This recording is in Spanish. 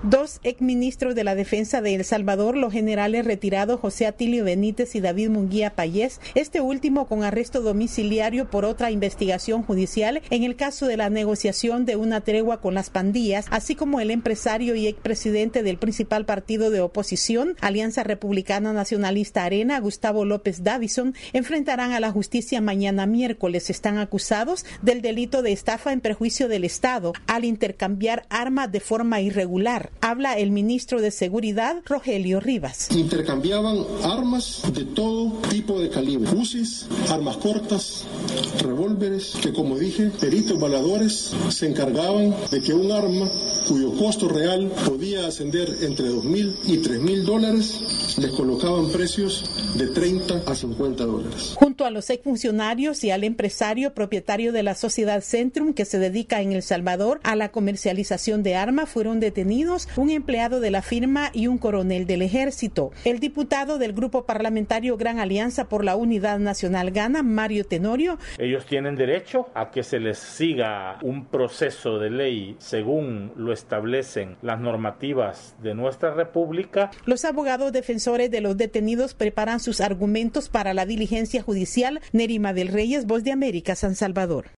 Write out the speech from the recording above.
Dos exministros de la Defensa de El Salvador, los generales retirados José Atilio Benítez y David Munguía Payés, este último con arresto domiciliario por otra investigación judicial en el caso de la negociación de una tregua con las pandillas, así como el empresario y expresidente del principal partido de oposición, Alianza Republicana Nacionalista Arena, Gustavo López Davison, enfrentarán a la justicia mañana miércoles. Están acusados del delito de estafa en perjuicio del Estado al intercambiar armas de forma irregular. Habla el ministro de Seguridad, Rogelio Rivas. Intercambiaban armas de todo tipo de calibre, fusiles, armas cortas, revólveres, que como dije, peritos baladores se encargaban de que un arma cuyo costo real podía ascender entre $2,000 y $3,000, les colocaban precios de $30 a $50. Junto a los exfuncionarios y al empresario propietario de la sociedad Centrum, que se dedica en El Salvador a la comercialización de armas, fueron detenidos un empleado de la firma y un coronel del ejército. El diputado del grupo parlamentario Gran Alianza por la Unidad Nacional Gana, Mario Tenorio. Ellos tienen derecho a que se les siga un proceso de ley según lo establecen las normativas de nuestra república. Los abogados defensores de los detenidos preparan sus argumentos para la diligencia judicial. Nerima del Reyes, Voz de América, San Salvador.